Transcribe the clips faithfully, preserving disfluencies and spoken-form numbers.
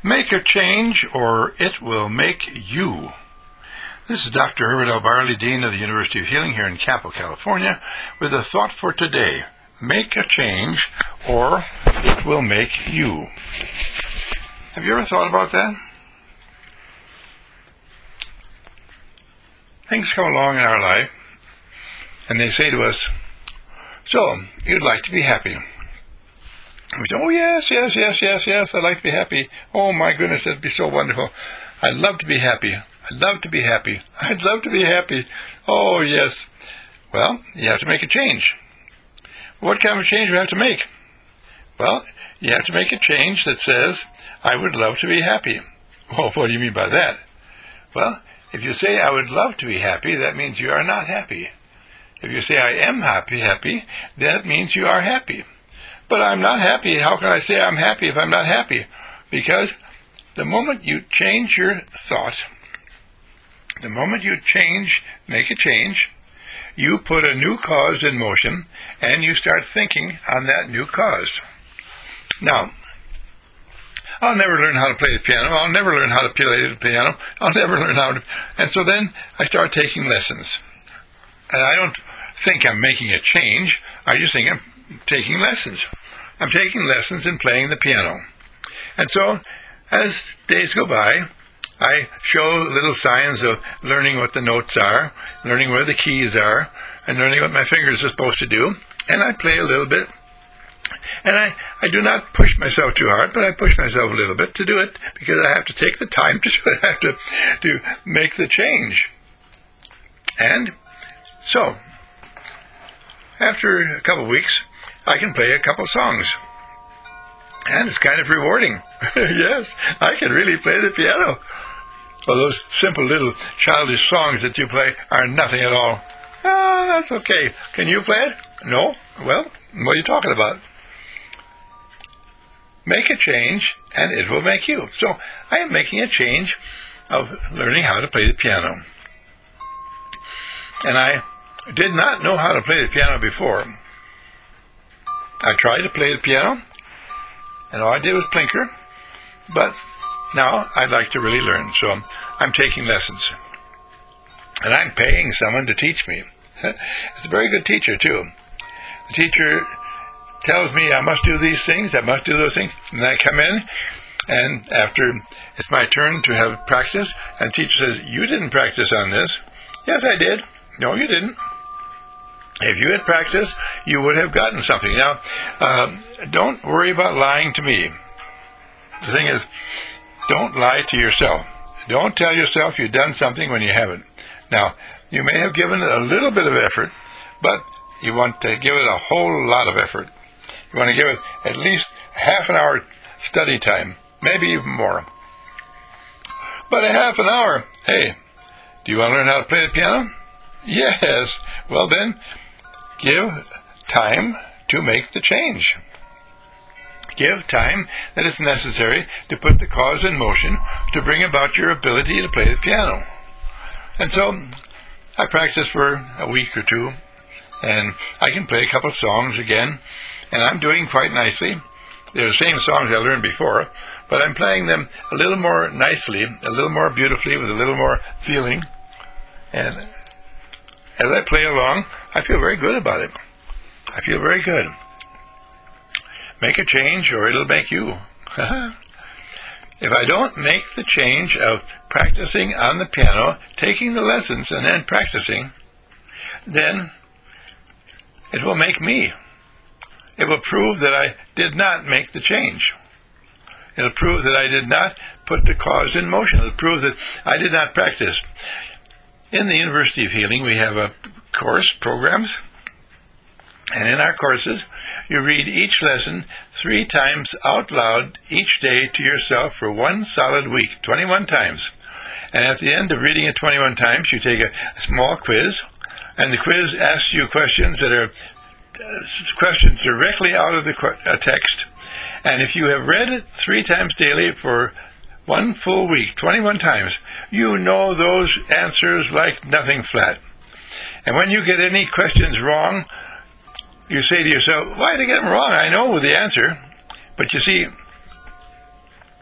Make a change or it will make you. This is Doctor Herbert L. Barley, Dean of the University of Healing here in Capel, California, with a thought for today. Make a change or it will make you. Have you ever thought about that? Things come along in our life and they say to us, so, you'd like to be happy. We say, oh yes, yes, yes, yes, yes, I'd like to be happy. Oh my goodness, that'd be so wonderful. I'd love to be happy. I'd love to be happy. I'd love to be happy. Oh yes. Well, you have to make a change. What kind of change do you have to make? Well, you have to make a change that says, I would love to be happy. Well, what do you mean by that? Well, if you say I would love to be happy, that means you are not happy. If you say I am happy, happy, that means you are happy. But I'm not happy. How can I say I'm happy if I'm not happy? Because the moment you change your thought, the moment you change, make a change, you put a new cause in motion, and you start thinking on that new cause. Now, I'll never learn how to play the piano. I'll never learn how to play the piano. I'll never learn how to... And so then I start taking lessons. And I don't think I'm making a change. I just think I'm taking lessons. I'm taking lessons in playing the piano. And so, as days go by, I show little signs of learning what the notes are, learning where the keys are, and learning what my fingers are supposed to do. And I play a little bit. And I, I do not push myself too hard, but I push myself a little bit to do it because I have to take the time to do it. I have to, to make the change. And so, after a couple of weeks, I can play a couple songs. And it's kind of rewarding. Yes, I can really play the piano. Well, those simple little childish songs that you play are nothing at all. Ah, that's okay. Can you play it? No? Well, what are you talking about? Make a change, and it will make you. So, I am making a change of learning how to play the piano. And I did not know how to play the piano before. I tried to play the piano, and all I did was plinker, but now I'd like to really learn, so I'm taking lessons. And I'm paying someone to teach me. It's a very good teacher, too. The teacher tells me I must do these things, I must do those things, and I come in, and after it's my turn to have practice, and the teacher says, you didn't practice on this. Yes, I did. No, you didn't. If you had practiced, you would have gotten something. Now, uh, don't worry about lying to me. The thing is, don't lie to yourself. Don't tell yourself you've done something when you haven't. Now, you may have given it a little bit of effort, but you want to give it a whole lot of effort. You want to give it at least half an hour study time, maybe even more. But a half an hour, hey, do you want to learn how to play the piano? Yes. Well then, give time to make the change. Give time that is necessary to put the cause in motion to bring about your ability to play the piano. And so, I practiced for a week or two, and I can play a couple of songs again, and I'm doing quite nicely. They're the same songs I learned before, but I'm playing them a little more nicely, a little more beautifully, with a little more feeling. And as I play along, I feel very good about it. I feel very good. Make a change or it'll make you. If I don't make the change of practicing on the piano, taking the lessons and then practicing, then it will make me. It will prove that I did not make the change. It will prove that I did not put the cause in motion. It will prove that I did not practice. In the University of Healing, we have a course, programs, and in our courses, you read each lesson three times out loud each day to yourself for one solid week, twenty-one times. And at the end of reading it twenty-one times, you take a small quiz, and the quiz asks you questions that are questions directly out of the text. And if you have read it three times daily for one full week, twenty-one times, you know those answers like nothing flat. And when you get any questions wrong, you say to yourself, why did I get them wrong? I know the answer. But you see,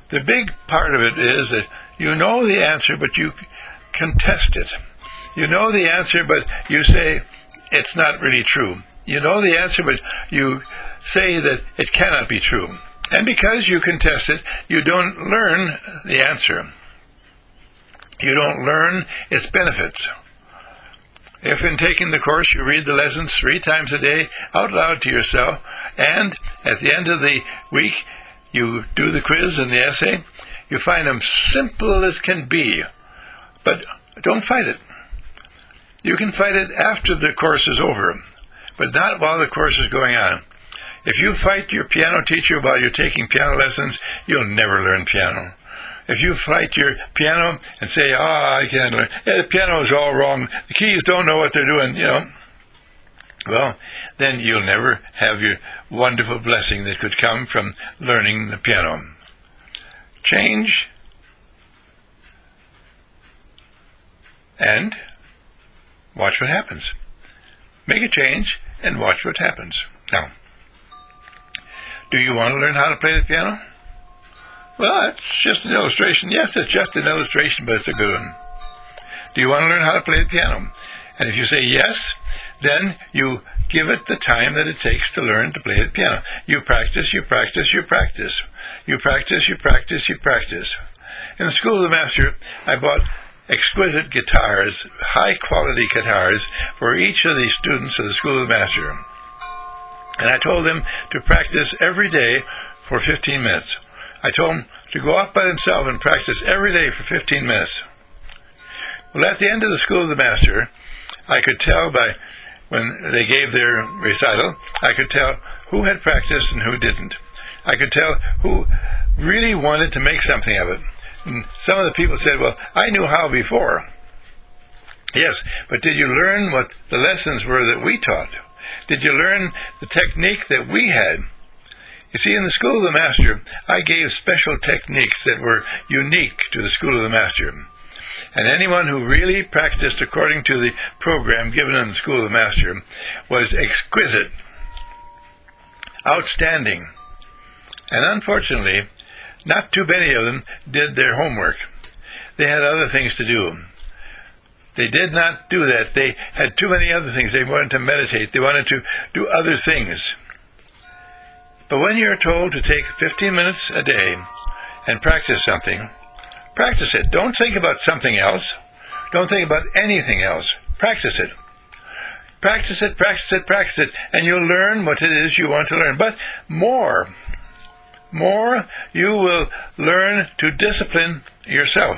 The big part of it is that you know the answer, but you contest it. You know the answer, but you say it's not really true. You know the answer, but you say that it cannot be true. And because you contest it, you don't learn the answer. You don't learn its benefits. If in taking the course you read the lessons three times a day out loud to yourself, and at the end of the week you do the quiz and the essay, you find them simple as can be. But don't fight it. You can fight it after the course is over, but not while the course is going on. If you fight your piano teacher while you're taking piano lessons, you'll never learn piano. If you fight your piano and say, ah, oh, I can't learn, yeah, the piano is all wrong, the keys don't know what they're doing, you know, well, then you'll never have your wonderful blessing that could come from learning the piano. Change and watch what happens. Make a change and watch what happens. Now, do you want to learn how to play the piano? Well, it's just an illustration. Yes, it's just an illustration, but it's a good one. Do you want to learn how to play the piano? And if you say yes, then you give it the time that it takes to learn to play the piano. You practice, you practice, you practice. You practice, you practice, you practice. In the School of the Master, I bought exquisite guitars, high-quality guitars, for each of the students of the School of the Master. And I told them to practice every day for fifteen minutes. I told them to go off by themselves and practice every day for fifteen minutes. Well, at the end of the School of the Master, I could tell by when they gave their recital, I could tell who had practiced and who didn't. I could tell who really wanted to make something of it. And some of the people said, well, I knew how before. Yes, but did you learn what the lessons were that we taught? Did you learn the technique that we had? You see, in the School of the Master, I gave special techniques that were unique to the School of the Master. And anyone who really practiced according to the program given in the School of the Master was exquisite, outstanding. And unfortunately, not too many of them did their homework. They had other things to do. They did not do that. They had too many other things. They wanted to meditate. They wanted to do other things. But when you're told to take fifteen minutes a day and practice something, practice it. Don't think about something else. Don't think about anything else. Practice it. Practice it, practice it, practice it, and you'll learn what it is you want to learn. But more, more, you will learn to discipline yourself.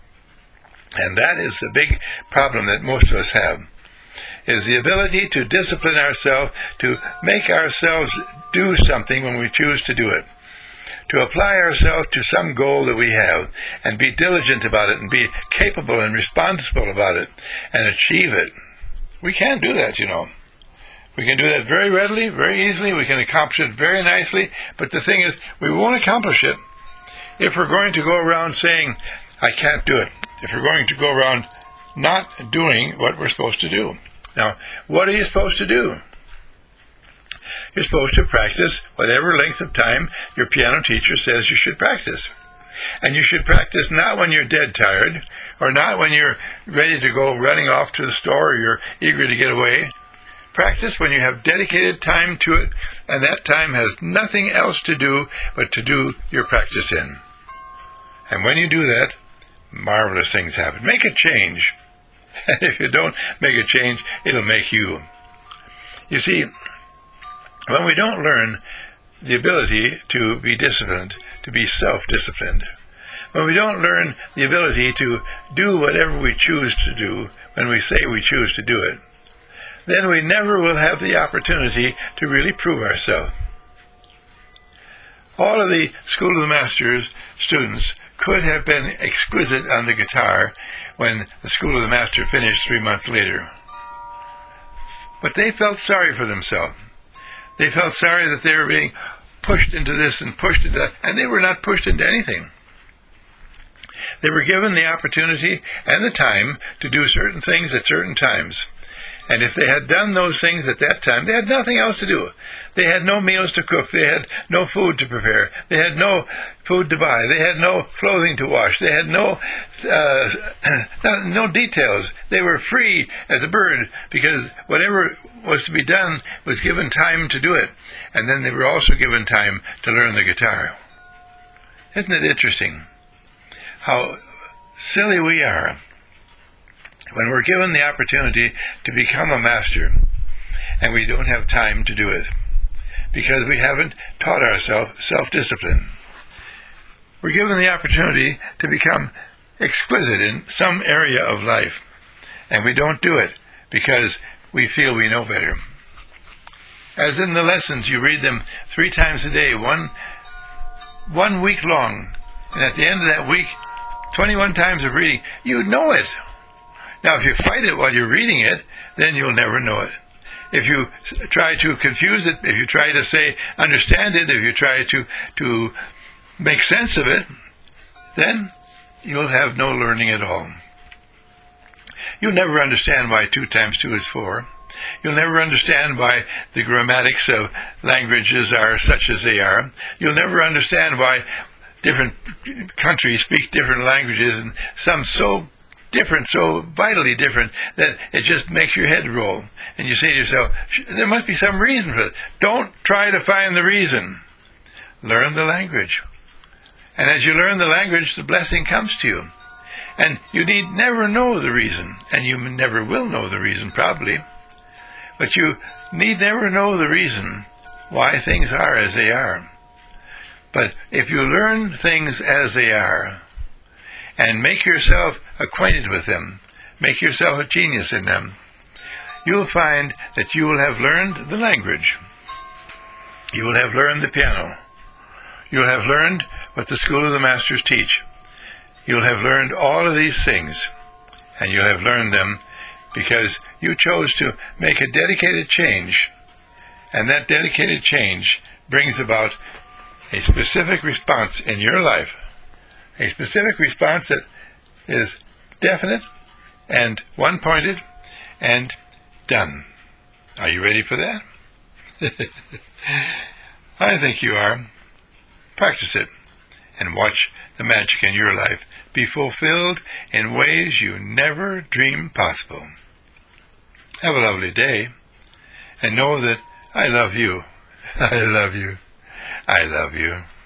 And that is the big problem that most of us have, is the ability to discipline ourselves, to make ourselves do something when we choose to do it, to apply ourselves to some goal that we have, and be diligent about it, and be capable and responsible about it, and achieve it. We can do that, you know. We can do that very readily, very easily. We can accomplish it very nicely, but the thing is, we won't accomplish it if we're going to go around saying, I can't do it. If we're going to go around not doing what we're supposed to do. Now, what are you supposed to do? You're supposed to practice whatever length of time your piano teacher says you should practice. And you should practice not when you're dead tired, or not when you're ready to go running off to the store, or you're eager to get away. Practice when you have dedicated time to it, and that time has nothing else to do but to do your practice in. And when you do that, marvelous things happen. Make a change. And if you don't make a change, it'll make you. You see, when we don't learn the ability to be disciplined, to be self-disciplined, when we don't learn the ability to do whatever we choose to do when we say we choose to do it, then we never will have the opportunity to really prove ourselves. All of the School of the Master's students could have been exquisite on the guitar when the School of the Master finished three months later. But they felt sorry for themselves. They felt sorry that they were being pushed into this and pushed into that, and they were not pushed into anything. They were given the opportunity and the time to do certain things at certain times. And if they had done those things at that time, they had nothing else to do. They had no meals to cook. They had no food to prepare. They had no food to buy. They had no clothing to wash. They had no uh, no, no details. They were free as a bird because whatever was to be done was given time to do it. And then they were also given time to learn the guitar. Isn't it interesting how silly we are when we're given the opportunity to become a master and we don't have time to do it because we haven't taught ourselves self-discipline. We're given the opportunity to become exquisite in some area of life, and we don't do it because we feel we know better. As in the lessons, you read them three times a day, one, one week long, and at the end of that week, twenty-one times of reading, you know it. Now, if you fight it while you're reading it, then you'll never know it. If you try to confuse it, if you try to say, understand it, if you try to, to make sense of it, then you'll have no learning at all. You'll never understand why two times two is four. You'll never understand why the grammatics of languages are such as they are. You'll never understand why different countries speak different languages, and some so different, so vitally different, that it just makes your head roll. And you say to yourself, there must be some reason for it. Don't try to find the reason. Learn the language. And as you learn the language, the blessing comes to you. And you need never know the reason, and you never will know the reason, probably. But you need never know the reason why things are as they are. But if you learn things as they are, and make yourself acquainted with them, make yourself a genius in them, you'll find that you will have learned the language. You will have learned the piano. You'll have learned what the School of the Masters teach. You'll have learned all of these things, and you'll have learned them because you chose to make a dedicated change, and that dedicated change brings about a specific response in your life, a specific response that is definite and one-pointed and done. Are you ready for that? I think you are. Practice it and watch the magic in your life be fulfilled in ways you never dreamed possible. Have a lovely day, and know that I love you. I love you. I love you.